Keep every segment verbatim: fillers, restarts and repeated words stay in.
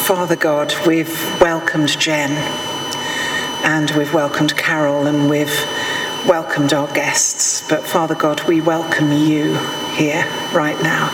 Father God, we've welcomed Jen, and we've welcomed Carol, and we've welcomed our guests. But Father God, we welcome you here right now.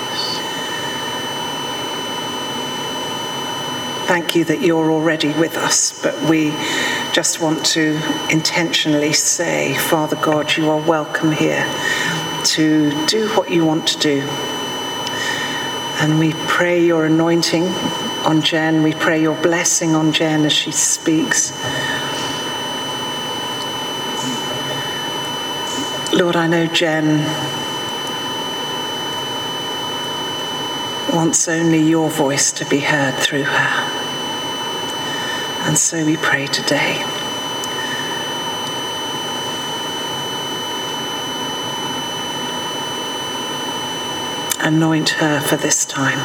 Thank you that you're already with us, but we just want to intentionally say, Father God, you are welcome here to do what you want to do. And we pray your anointing on Jen. We pray your blessing on Jen as she speaks. Lord, I know Jen wants only your voice to be heard through her. And so we pray today. Anoint her for this time.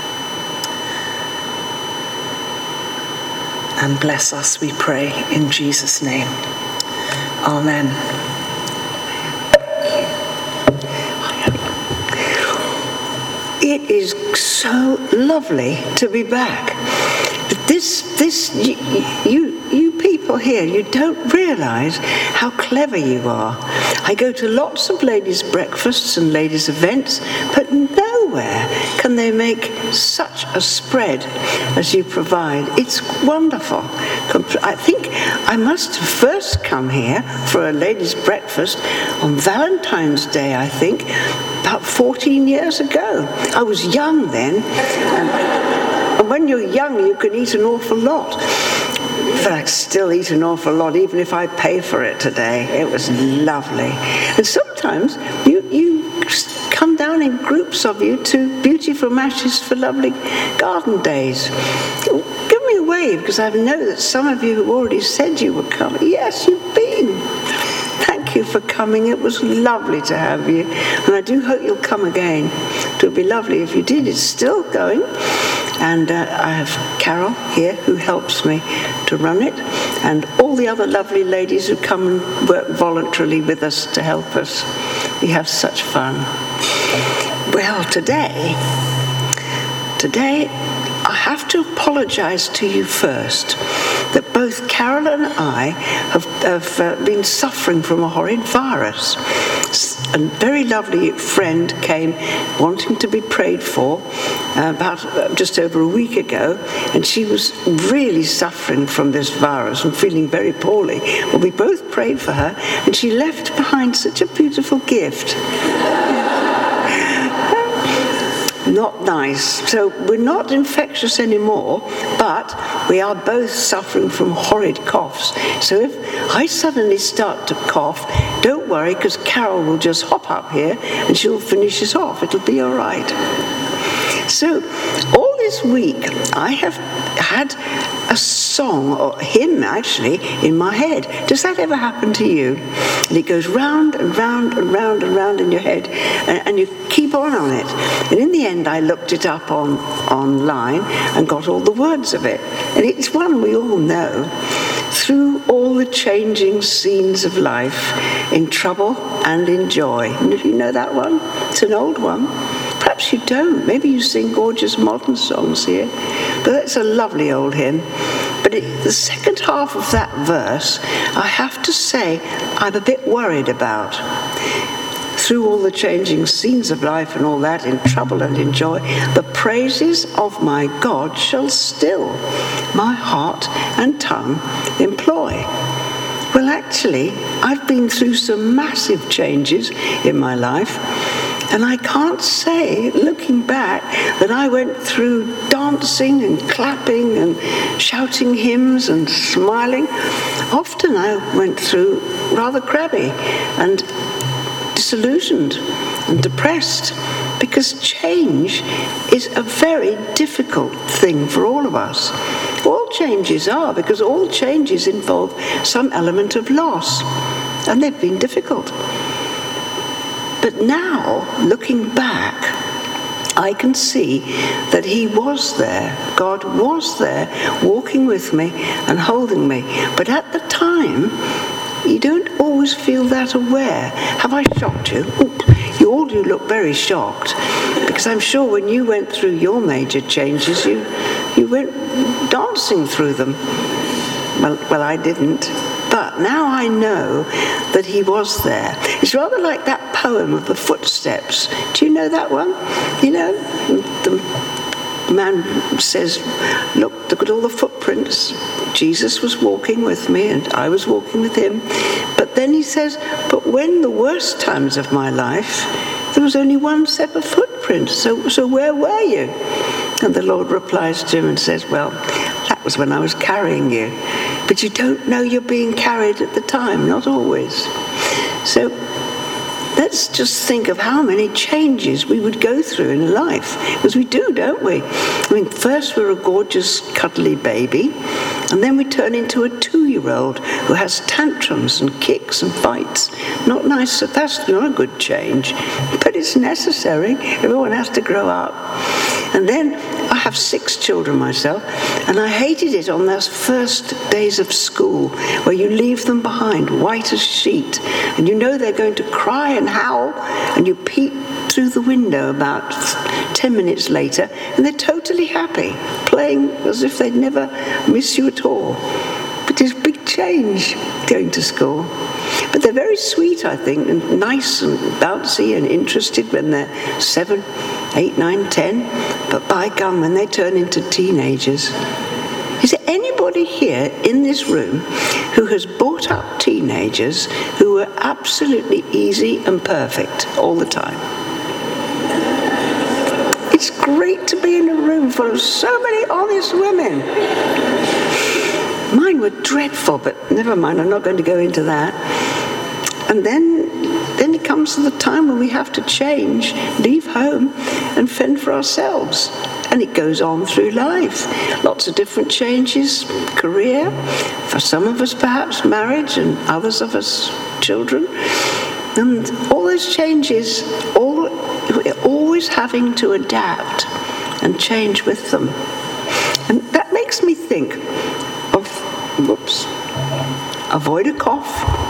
And bless us, we pray, in Jesus' name. Amen. It is so lovely to be back. This, this, you, you, you people here, you don't realise how clever you are. I go to lots of ladies' breakfasts and ladies' events, but nowhere can they make such a spread as you provide. It's wonderful. I think I must have first come here for a ladies' breakfast on Valentine's Day, I think, about fourteen years ago. I was young then. And, And when you're young, you can eat an awful lot. In fact, still eat an awful lot, even if I pay for it today. It was lovely. And sometimes you, you come down in groups of you to Beautiful Matches for Lovely Garden Days. Give me a wave, because I know that some of you have already said you were coming. Yes, you've been. Thank you for coming. It was lovely to have you. And I do hope you'll come again. It would be lovely if you did. It's still going. And uh, I have Carol here who helps me to run it, and all the other lovely ladies who come and work voluntarily with us to help us. We have such fun. Well, today, today I have to apologise to you first that both Carol and I have, have uh, been suffering from a horrid virus. A very lovely friend came wanting to be prayed for uh, about uh, just over a week ago, and she was really suffering from this virus and feeling very poorly. Well, we both prayed for her, and she left behind such a beautiful gift. Not nice. So we're not infectious anymore, but we are both suffering from horrid coughs. So if I suddenly start to cough, don't worry, because Carol will just hop up here and she'll finish us off. It'll be all right. So all this week I have had a song, or hymn actually, in my head. Does that ever happen to you? And it goes round and round and round and round in your head, and, and you keep on on it. And in the end I looked it up on online and got all the words of it. And it's one we all know. Through all the changing scenes of life, in trouble and in joy. And if you know that one, it's an old one. Perhaps you don't. Maybe you sing gorgeous modern songs here. But that's a lovely old hymn. But it, the second half of that verse, I have to say, I'm a bit worried about. Through all the changing scenes of life and all that, in trouble and in joy, the praises of my God shall still my heart and tongue employ. Well, actually, I've been through some massive changes in my life. And I can't say, looking back, that I went through dancing and clapping and shouting hymns and smiling. Often I went through rather crabby and disillusioned and depressed, because change is a very difficult thing for all of us. All changes are, because all changes involve some element of loss, and they've been difficult. But now, looking back, I can see that he was there, God was there, walking with me and holding me. But at the time, you don't always feel that aware. Have I shocked you? Ooh, you you all do look very shocked, because I'm sure when you went through your major changes, you you went dancing through them. Well, well, I didn't. But now I know that he was there. It's rather like that poem of the footsteps. Do you know that one? You know, the man says, look, look at all the footprints. Jesus was walking with me and I was walking with him. But then he says, but when the worst times of my life, there was only one set of footprints. So, so where were you? And the Lord replies to him and says, well, that was when I was carrying you. But you don't know you're being carried at the time, not always. So let's just think of how many changes we would go through in life. Because we do, don't we? I mean, first we're a gorgeous, cuddly baby, and then we turn into a two-year-old who has tantrums and kicks and fights. Not nice, that's not a good change, but it's necessary. Everyone has to grow up. And then I have six children myself, and I hated it on those first days of school where you leave them behind, white as sheet, and you know they're going to cry and howl, and you peep through the window about ten minutes later, and they're totally happy, playing as if they'd never miss you at all. But there's a big change going to school. But they're very sweet, I think, and nice and bouncy and interested when they're seven, eight, nine, ten. But by gum, when they turn into teenagers. Is there anybody here in this room who has brought up teenagers who were absolutely easy and perfect all the time? It's great to be in a room full of so many honest women. Mine were dreadful, but never mind, I'm not going to go into that. And then, then it comes to the time when we have to change, leave home, and fend for ourselves. And it goes on through life. Lots of different changes, career, for some of us perhaps marriage, and others of us children. And all those changes, all, we're always having to adapt and change with them. And that makes me think of, whoops, avoid a cough.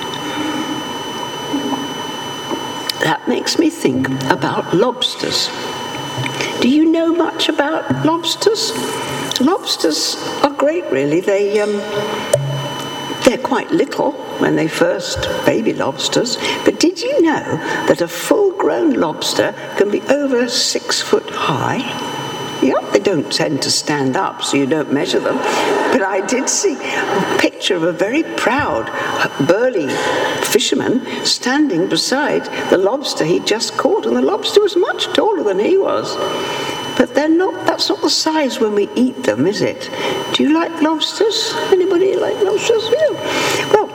That makes me think about lobsters. Do you know much about lobsters? Lobsters are great, really. They, um, they're quite little when they first baby lobsters. But did you know that a full-grown lobster can be over six foot high? Yeah, they don't tend to stand up, so you don't measure them. But I did see a picture of a very proud, burly fisherman standing beside the lobster he'd just caught, and the lobster was much taller than he was. But they're not, that's not the size when we eat them, is it? Do you like lobsters? Anybody like lobsters? Yeah. Well,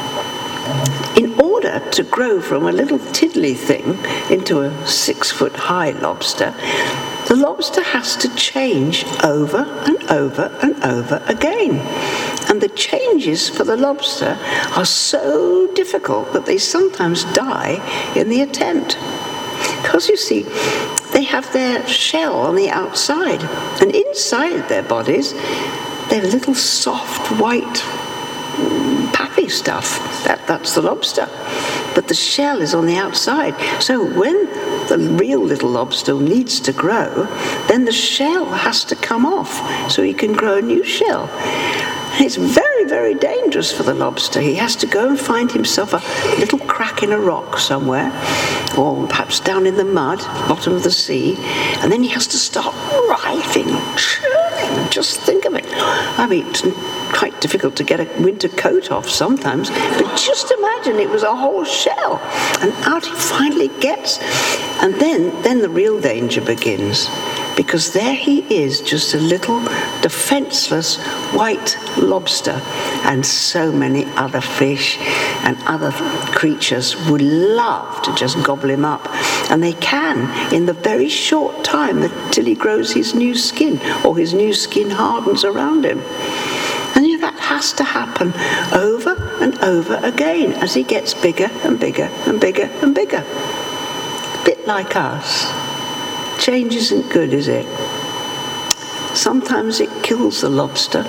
in order to grow from a little tiddly thing into a six-foot-high lobster, the lobster has to change over and over and over again. And the changes for the lobster are so difficult that they sometimes die in the attempt. Because, you see, they have their shell on the outside, and inside their bodies, they're little soft, white, pappy stuff. That, that's the lobster. But the shell is on the outside. So when the real little lobster needs to grow, then the shell has to come off so he can grow a new shell. And it's very, very dangerous for the lobster. He has to go and find himself a little crack in a rock somewhere, or perhaps down in the mud, bottom of the sea, and then he has to start writhing, churning. Just think of it. I mean, it's quite difficult to get a winter coat off sometimes, but just imagine it was a whole shell, and out he finally gets. And then, then the real danger begins, because there he is, just a little defenseless white lobster, and so many other fish and other creatures would love to just gobble him up, and they can in the very short time until he grows his new skin, or his new skin hardens around him. And you know, that has to happen over and over again as he gets bigger and bigger and bigger and bigger. A bit like us. Change isn't good, is it? Sometimes it kills the lobster,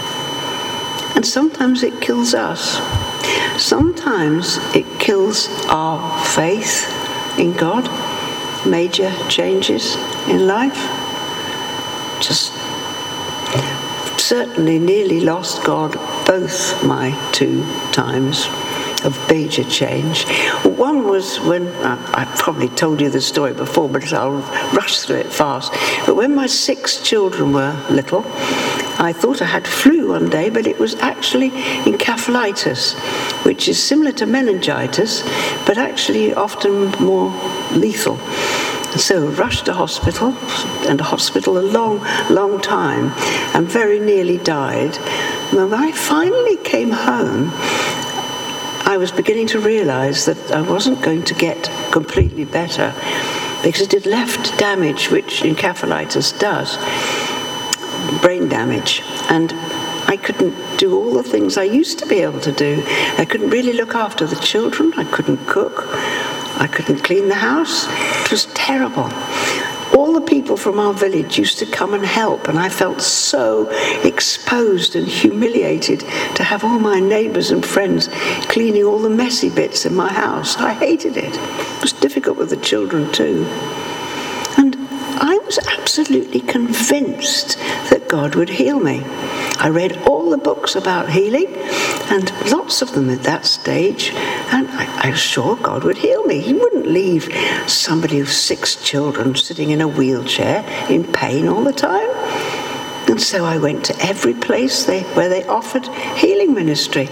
and sometimes it kills us. Sometimes it kills our faith in God, major changes in life. Just certainly nearly lost God both my two times of major change. One was when, uh, I probably told you this story before, but I'll rush through it fast. But when my six children were little, I thought I had flu one day, but it was actually encephalitis, which is similar to meningitis, but actually often more lethal. So rushed to hospital, and hospital a long, long time, and very nearly died. When I finally came home, I was beginning to realize that I wasn't going to get completely better because it had left damage, which encephalitis does, brain damage. And I couldn't do all the things I used to be able to do. I couldn't really look after the children. I couldn't cook. I couldn't clean the house. It was terrible. All the people from our village used to come and help, and I felt so exposed and humiliated to have all my neighbours and friends cleaning all the messy bits in my house. I hated it. It was difficult with the children too. And I was absolutely convinced that God would heal me. I read all the books about healing, and lots of them at that stage, and I, I was sure God would heal me. He wouldn't leave somebody with six children sitting in a wheelchair in pain all the time. And so I went to every place they, where they offered healing ministry.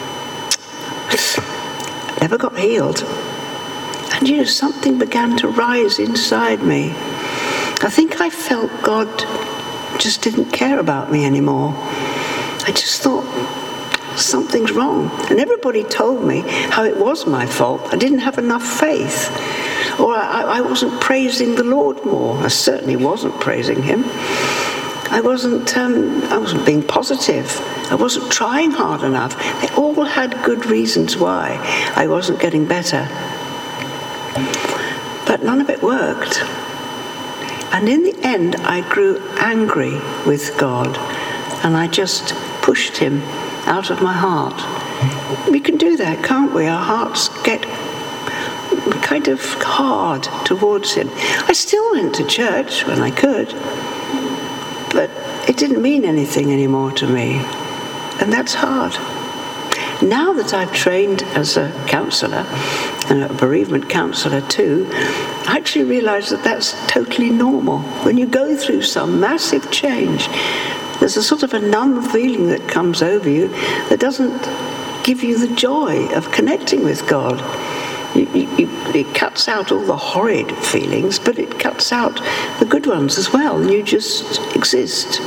Never got healed. And you know, something began to rise inside me. I think I felt God just didn't care about me anymore. I just thought, something's wrong. And everybody told me how it was my fault. I didn't have enough faith. Or I, I wasn't praising the Lord more. I certainly wasn't praising him. I wasn't, um, I wasn't being positive. I wasn't trying hard enough. They all had good reasons why I wasn't getting better. But none of it worked. And in the end, I grew angry with God, and I just pushed him out of my heart. We can do that, can't we? Our hearts get kind of hard towards him. I still went to church when I could, but it didn't mean anything anymore to me, and that's hard. Now that I've trained as a counsellor, and a bereavement counsellor too, I actually realise that that's totally normal. When you go through some massive change, there's a sort of a numb feeling that comes over you that doesn't give you the joy of connecting with God. You, you, it cuts out all the horrid feelings, but it cuts out the good ones as well, and you just exist.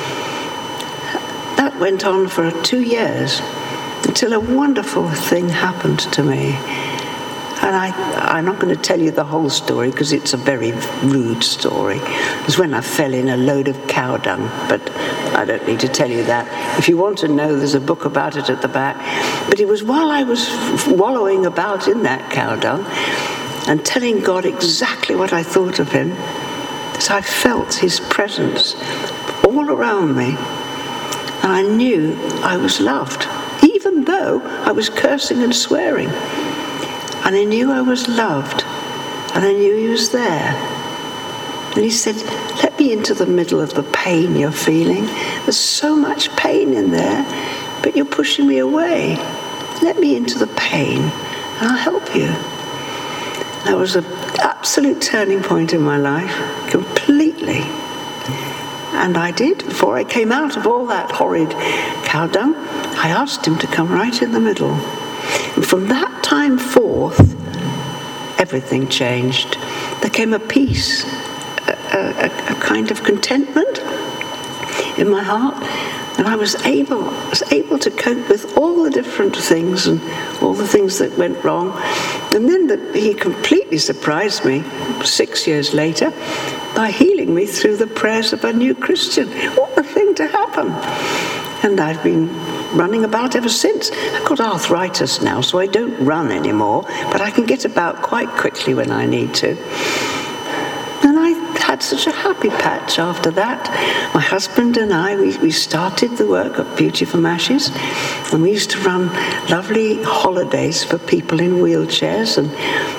That went on for two years until a wonderful thing happened to me. And I, I'm not going to tell you the whole story because it's a very rude story. It was when I fell in a load of cow dung, but I don't need to tell you that. If you want to know, there's a book about it at the back. But it was while I was wallowing about in that cow dung and telling God exactly what I thought of him that I felt his presence all around me. And I knew I was loved, even though I was cursing and swearing. And I knew I was loved, and I knew he was there. And he said, let me into the middle of the pain you're feeling. There's so much pain in there, but you're pushing me away. Let me into the pain, and I'll help you. That was an absolute turning point in my life, completely. And I did. Before I came out of all that horrid cow dung, I asked him to come right in the middle. And from that time forth, everything changed. There came a peace, a, a, a kind of contentment in my heart, and I was able, was able to cope with all the different things and all the things that went wrong. And then the, he completely surprised me six years later by healing me through the prayers of a new Christian. What a thing to happen! And I've been running about ever since. I've got arthritis now, so I don't run anymore, but I can get about quite quickly when I need to. And I had such a happy patch after that. My husband and I, we, we started the work of Beauty from Ashes, and we used to run lovely holidays for people in wheelchairs and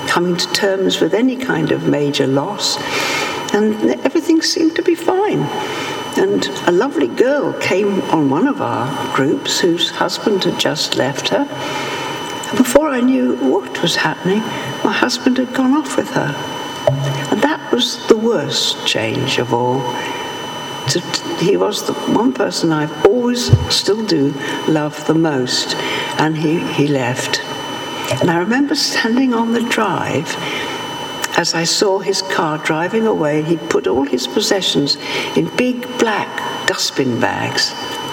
coming to terms with any kind of major loss. And everything seemed to be fine. And a lovely girl came on one of our groups whose husband had just left her. And before I knew what was happening, my husband had gone off with her. And that was the worst change of all. He was the one person I've always, still do, love the most. And he, he left. And I remember standing on the drive as I saw his car driving away. He'd put all his possessions in big black dustbin bags.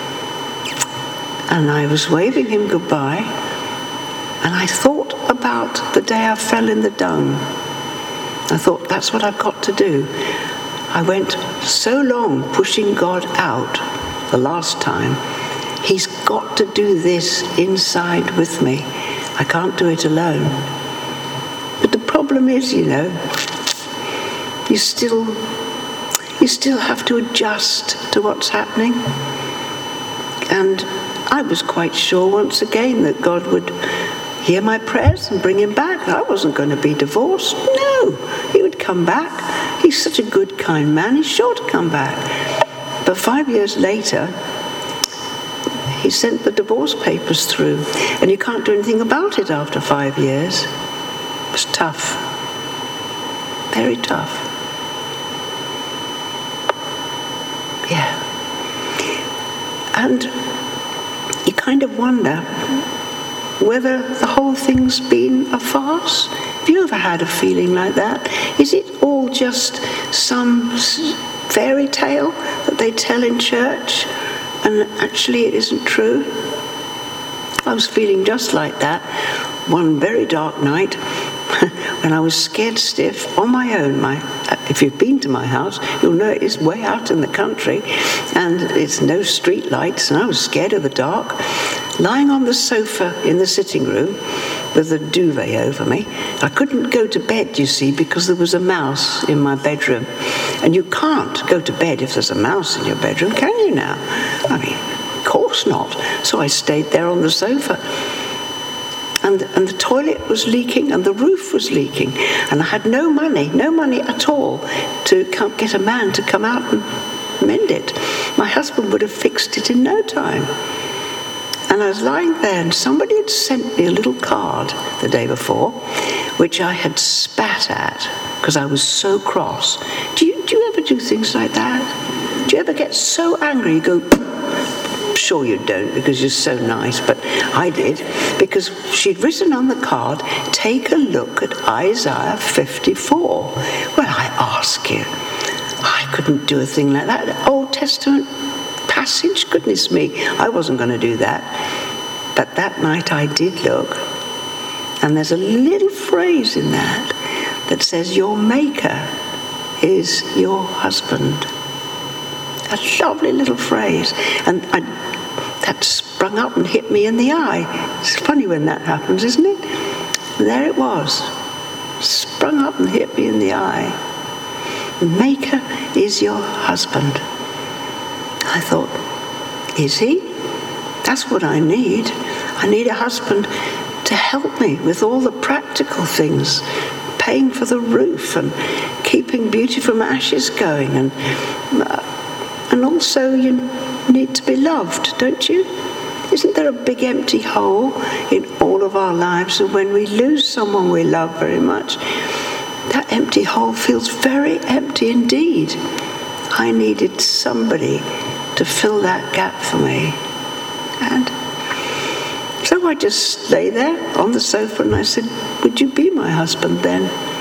And I was waving him goodbye. And I thought about the day I fell in the dung. I thought, that's what I've got to do. I went so long pushing God out the last time. He's got to do this inside with me. I can't do it alone. But the problem is, you know, you still, you still have to adjust to what's happening. And I was quite sure once again that God would hear my prayers and bring him back. I wasn't going to be divorced. No, he would come back. He's such a good, kind man. He's sure to come back. But five years later, he sent the divorce papers through, and you can't do anything about it after five years. It was tough. Very tough. Yeah. And you kind of wonder whether the whole thing's been a farce. Have you ever had a feeling like that? Is it all just some fairy tale that they tell in church, and actually it isn't true? I was feeling just like that one very dark night when I was scared stiff on my own. My, if you've been to my house, you'll know it is way out in the country, and it's no street lights, and I was scared of the dark, lying on the sofa in the sitting room with a duvet over me. I couldn't go to bed, you see, because there was a mouse in my bedroom. And you can't go to bed if there's a mouse in your bedroom, can you now? I mean, of course not. So I stayed there on the sofa. And, and the toilet was leaking and the roof was leaking. And I had no money, no money at all to come, get a man to come out and mend it. My husband would have fixed it in no time. And I was lying there, and somebody had sent me a little card the day before, which I had spat at because I was so cross. Do you, do you ever do things like that? Do you ever get so angry you go, sure you don't because you're so nice, but I did, because she'd written on the card, take a look at Isaiah fifty-four. Well, I ask you, I couldn't do a thing like that. Old Testament passage, goodness me, I wasn't going to do that. But that night I did look, and there's a little phrase in that that says your maker is your husband. A lovely little phrase, and I, that sprung up and hit me in the eye. It's funny when that happens, isn't it? And there it was, sprung up and hit me in the eye. The maker is your husband. I thought, is he? That's what I need. I need a husband to help me with all the practical things, paying for the roof and keeping Beauty from Ashes going. And, and also you need to be loved, don't you? Isn't there a big empty hole in all of our lives? And when we lose someone we love very much, that empty hole feels very empty indeed. I needed somebody to fill that gap for me. And so I just lay there on the sofa and I said, would you be my husband then?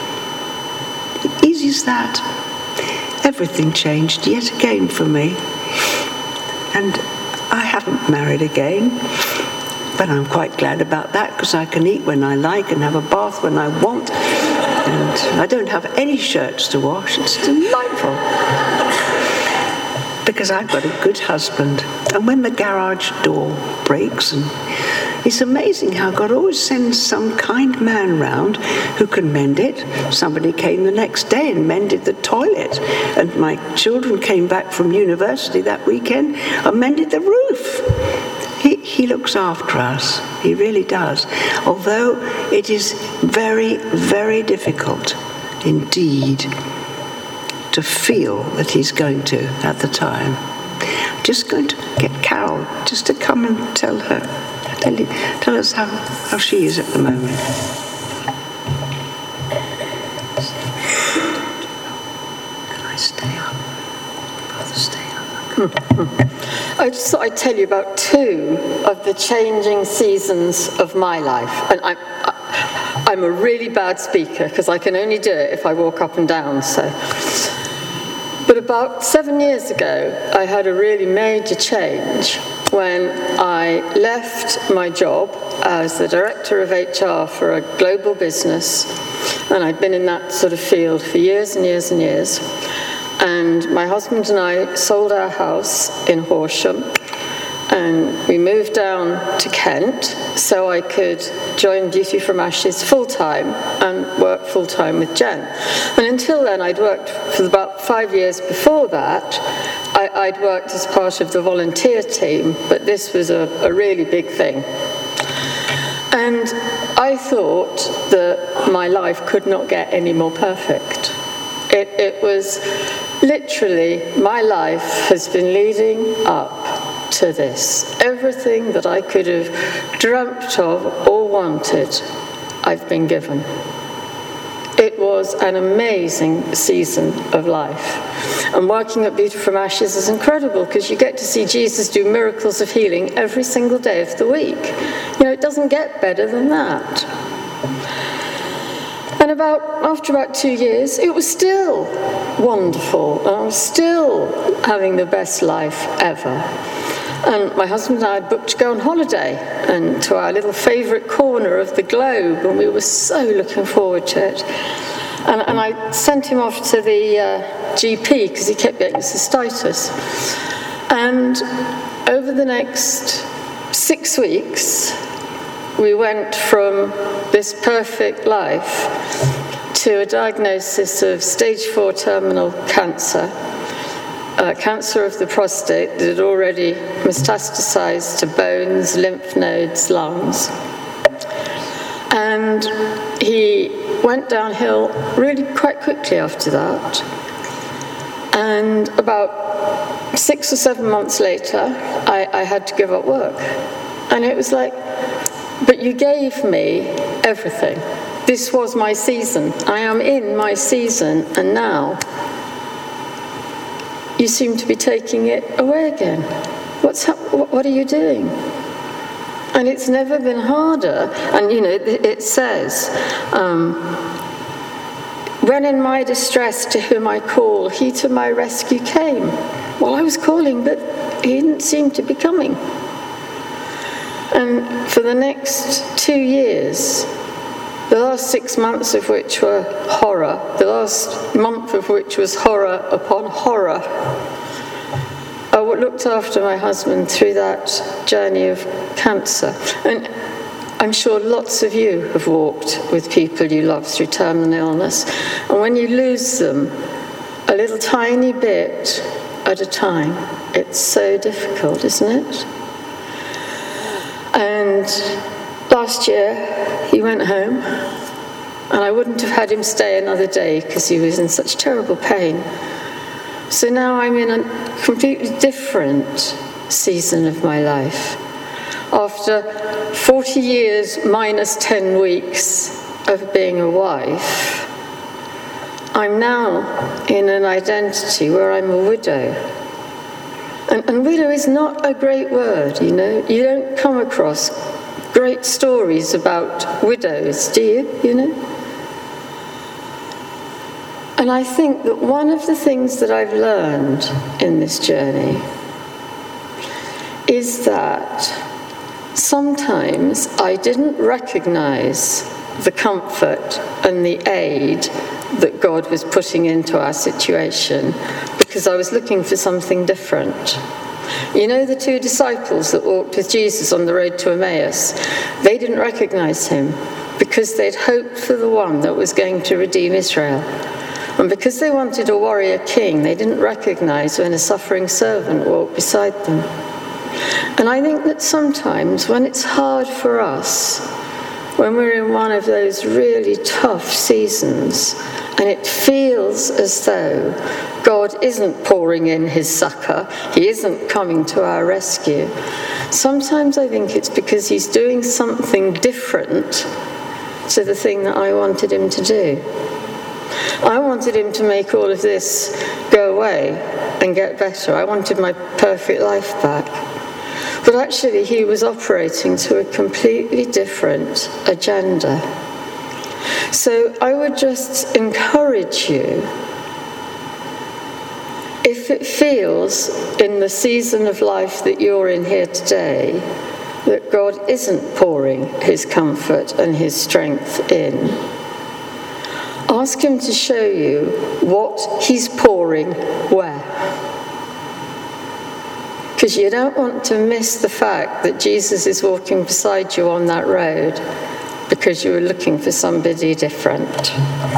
Easy as that. Everything changed yet again for me. And I haven't married again, but I'm quite glad about that because I can eat when I like and have a bath when I want. And I don't have any shirts to wash. It's delightful. Because I've got a good husband. And when the garage door breaks, and it's amazing how God always sends some kind man round who can mend it. Somebody came the next day and mended the toilet. And my children came back from university that weekend and mended the roof. He, he looks after us. He really does. Although it is very, very difficult indeed to feel that he's going to at the time. I'm just going to get Carol just to come and tell her, tell, you, tell us how, how she is at the moment. Can I stay up? I'd rather stay up. I just thought I'd tell you about two of the changing seasons of my life. And I'm, I'm a really bad speaker because I can only do it if I walk up and down. So, but about seven years ago, I had a really major change when I left my job as the director of H R for a global business. And I'd been in that sort of field for years and years and years. And my husband and I sold our house in Horsham, and we moved down to Kent so I could join Beauty from Ashes full-time and work full-time with Jen. And until then, I'd worked for about five years before that. I, I'd worked as part of the volunteer team, but this was a, a really big thing. And I thought that my life could not get any more perfect. It, it was literally, my life has been leading up to this. Everything that I could have dreamt of or wanted, I've been given. It was an amazing season of life. And working at Beauty from Ashes is incredible because you get to see Jesus do miracles of healing every single day of the week. You know, it doesn't get better than that. And about after about two years, it was still wonderful. And I was still having the best life ever. And my husband and I had booked to go on holiday and to our little favourite corner of the globe, and we were so looking forward to it. And, and I sent him off to the uh, G P because he kept getting cystitis. And over the next six weeks, we went from this perfect life to a diagnosis of stage four terminal cancer, uh, cancer of the prostate that had already metastasized to bones, lymph nodes, lungs. And he went downhill really quite quickly after that. And about six or seven months later, I, I had to give up work. And it was like, but you gave me everything. This was my season. I am in my season, and now you seem to be taking it away again. What's hap- what are you doing? And it's never been harder. And, you know, it says, um, when in my distress to whom I call, he to my rescue came. Well, I was calling, but he didn't seem to be coming. And for the next two years, the last six months of which were horror, the last month of which was horror upon horror, I looked after my husband through that journey of cancer. And I'm sure lots of you have walked with people you love through terminal illness. And when you lose them, a little tiny bit at a time, it's so difficult, isn't it? And last year, he went home, and I wouldn't have had him stay another day because he was in such terrible pain. So now I'm in a completely different season of my life. After forty years minus ten weeks of being a wife, I'm now in an identity where I'm a widow. And, and widow is not a great word, you know. You don't come across great stories about widows, do you, you know? And I think that one of the things that I've learned in this journey is that sometimes I didn't recognize the comfort and the aid that God was putting into our situation because I was looking for something different. You know the two disciples that walked with Jesus on the road to Emmaus? They didn't recognize him because they'd hoped for the one that was going to redeem Israel. And because they wanted a warrior king, they didn't recognize when a suffering servant walked beside them. And I think that sometimes when it's hard for us, when we're in one of those really tough seasons, and it feels as though God isn't pouring in his succor, he isn't coming to our rescue, sometimes I think it's because he's doing something different to the thing that I wanted him to do. I wanted him to make all of this go away and get better. I wanted my perfect life back. But actually he was operating to a completely different agenda. So I would just encourage you, if it feels in the season of life that you're in here today that God isn't pouring his comfort and his strength in, ask him to show you what he's pouring where. Because you don't want to miss the fact that Jesus is walking beside you on that road because you were looking for somebody different.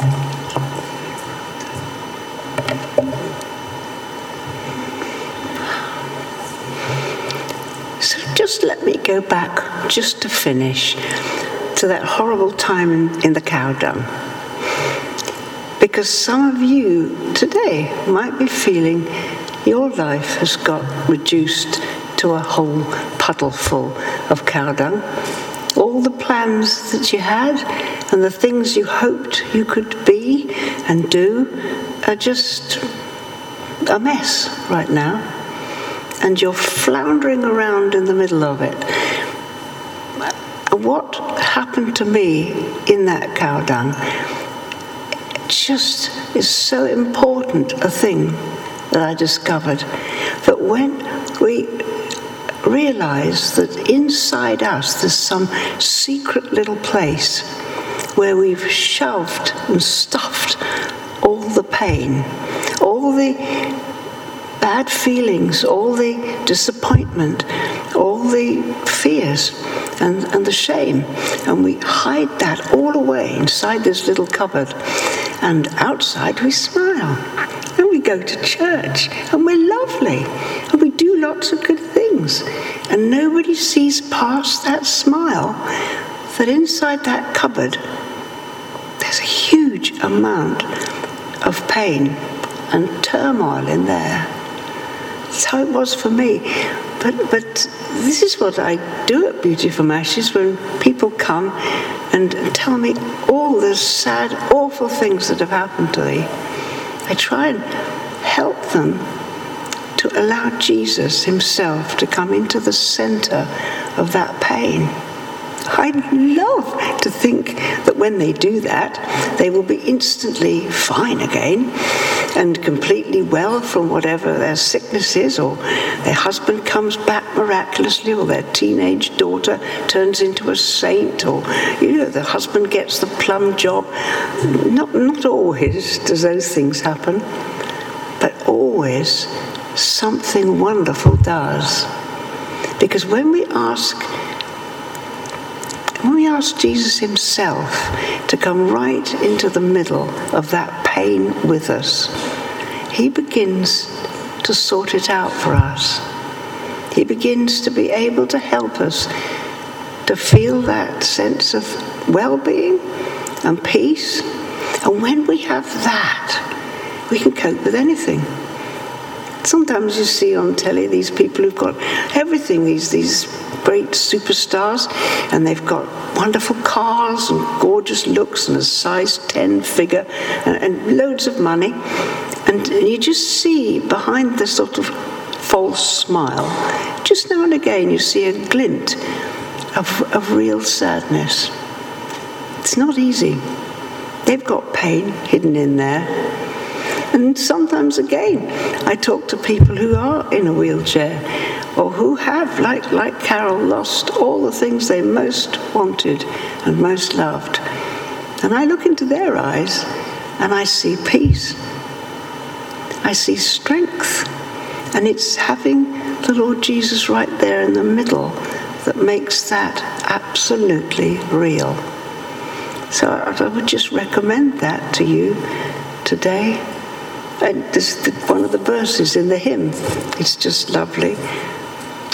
So just let me go back, just to finish, to that horrible time in, in the cow dung. Because some of you today might be feeling your life has got reduced to a whole puddle full of cow dung. All the plans that you had and the things you hoped you could be and do are just a mess right now. And you're floundering around in the middle of it. What happened to me in that cow dung just is so important a thing that I discovered, that when we realize that inside us there's some secret little place where we've shoved and stuffed all the pain, all the bad feelings, all the disappointment, all the fears and, and the shame, and we hide that all away inside this little cupboard, and outside we smile. And we go to church, and we're lovely, and we do lots of good things. And nobody sees past that smile, that inside that cupboard, there's a huge amount of pain and turmoil in there. That's how it was for me. But, but this is what I do at Beauty from Ashes when people come and tell me all the sad, awful things that have happened to me. I try and help them to allow Jesus himself to come into the center of that pain. I love to think that when they do that, they will be instantly fine again and completely well from whatever their sickness is, or their husband comes back miraculously, or their teenage daughter turns into a saint, or you know, the husband gets the plum job. Not, not always does those things happen, but always something wonderful does. Because when we ask When we ask Jesus himself to come right into the middle of that pain with us, he begins to sort it out for us. He begins to be able to help us to feel that sense of well-being and peace. And when we have that, we can cope with anything. Sometimes you see on telly these people who've got everything, these these great superstars, and they've got wonderful cars and gorgeous looks and a size ten figure and, and loads of money. And you just see behind the sort of false smile, just now and again you see a glint of, of real sadness. It's not easy. They've got pain hidden in there. And sometimes, again, I talk to people who are in a wheelchair or who have, like, like Carol, lost all the things they most wanted and most loved. And I look into their eyes and I see peace. I see strength. And it's having the Lord Jesus right there in the middle that makes that absolutely real. So I would just recommend that to you today. And this is one of the verses in the hymn. It's just lovely.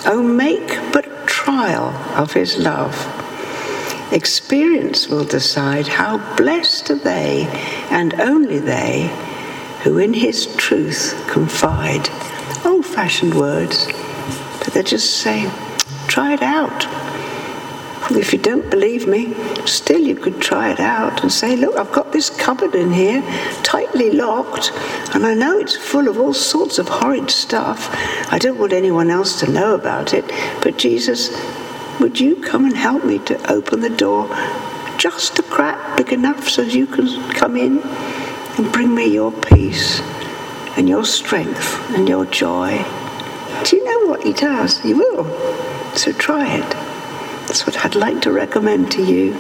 Oh, make but trial of his love. Experience will decide how blessed are they, and only they, who in his truth confide. Old-fashioned words, but they're just saying, try it out. If you don't believe me, still you could try it out and say, look, I've got this cupboard in here, tightly locked, and I know it's full of all sorts of horrid stuff. I don't want anyone else to know about it, but Jesus, would you come and help me to open the door just a crack big enough so you can come in and bring me your peace and your strength and your joy? Do you know what he does? He will. So try it. That's what I'd like to recommend to you.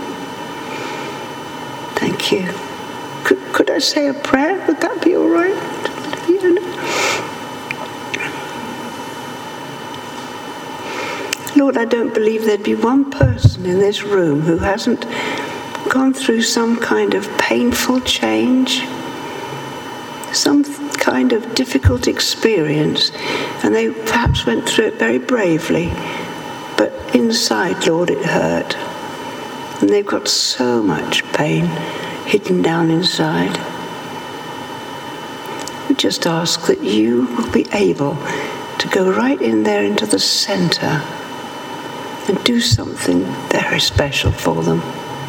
Thank you. Could, could I say a prayer? Would that be all right? You know? Lord, I don't believe there'd be one person in this room who hasn't gone through some kind of painful change, some kind of difficult experience, and they perhaps went through it very bravely. But inside, Lord, it hurt. And they've got so much pain hidden down inside. We just ask that you will be able to go right in there into the center and do something very special for them.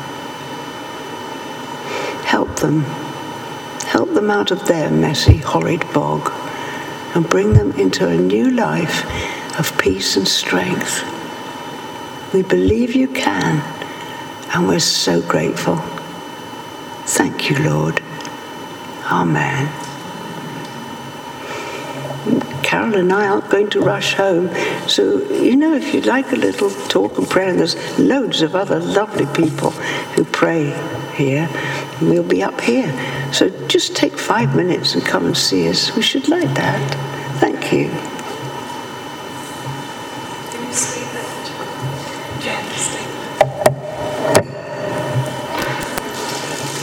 Help them. Help them out of their messy, horrid bog and bring them into a new life of peace and strength. We believe you can, and we're so grateful. Thank you, Lord. Amen. Carol and I aren't going to rush home, so, you know, if you'd like a little talk and prayer, and there's loads of other lovely people who pray here, and we'll be up here. So just take five minutes and come and see us. We should like that. Thank you. Can you say that? Jen, stay.